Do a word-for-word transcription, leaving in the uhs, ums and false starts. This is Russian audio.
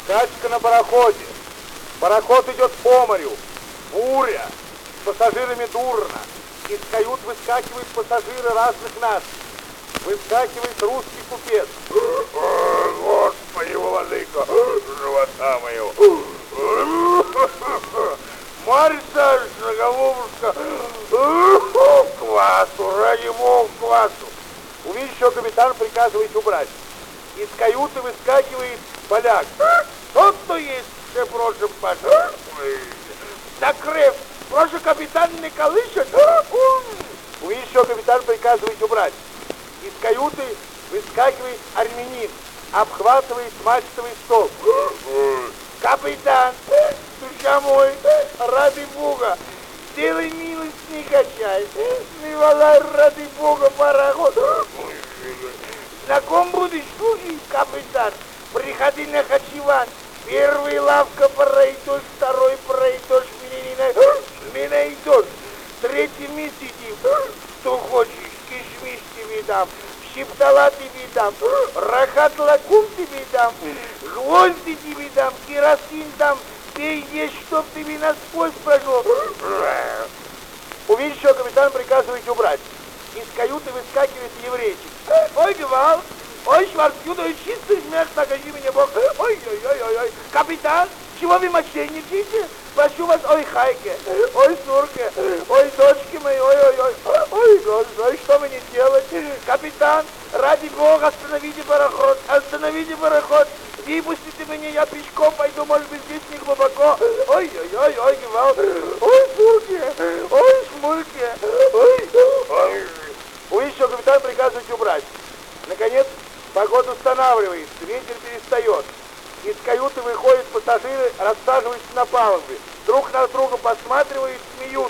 Скачка на пароходе. Пароход идет по морю. Буря. С пассажирами дурно. Из кают выскакивают пассажиры разных наций. Выскакивает русский купец. Господи, владыка, живота моего. Марья голубушка, квасу, ради бога, квасу. Увидев, капитан приказывает убрать. Из каюты выскакивает поляк. Что-то есть, все просим, пожалуйста. Накрыв, прошу, капитан не колышет. Увидев, капитан приказывает убрать. Из каюты выскакивает армянин, обхватывает мачтовый столб. Капитан, душа мой, ради бога, сделай милость, не качай. Не валай, ради бога, пароход. На ком будешь служить, капитан? Приходи на Хачеван. Первый лавка пройдешь, второй пройдешь, меня не найдешь, меня найдешь. Третий мы сидим. Что хочешь, кишмиш тебе дам, щиптала тебе дам, рахат лакум тебе дам, гвозди тебе дам, керосин дам, пей есть, чтоб тебе насквозь прошло. Увидишь, что капитан приказывает убрать. Из каюты выскакивает еврейчик. Ой, Гевал, ой, Шварцюда, чистый смерть, накажи меня Бог. Ой-ой-ой-ой, капитан, чего вы мошенничаете? Прошу вас, ой, Хайке, ой, Сурке, ой, дочки мои, ой-ой-ой, ой, Господи, что мне делать? Капитан, ради Бога, остановите пароход, остановите пароход, выпустите меня, я пешком пойду, может быть, здесь не глубоко. Ой-ой-ой, ой, Гевал, ой, Сурке, ой, Шмульке, ой, ой. Увидишь, что капитан приказывает убрать. Наконец, погода устанавливается, ветер перестает. Из каюты выходят пассажиры, рассаживаются на палубе. Друг на друга посматривают, смеются.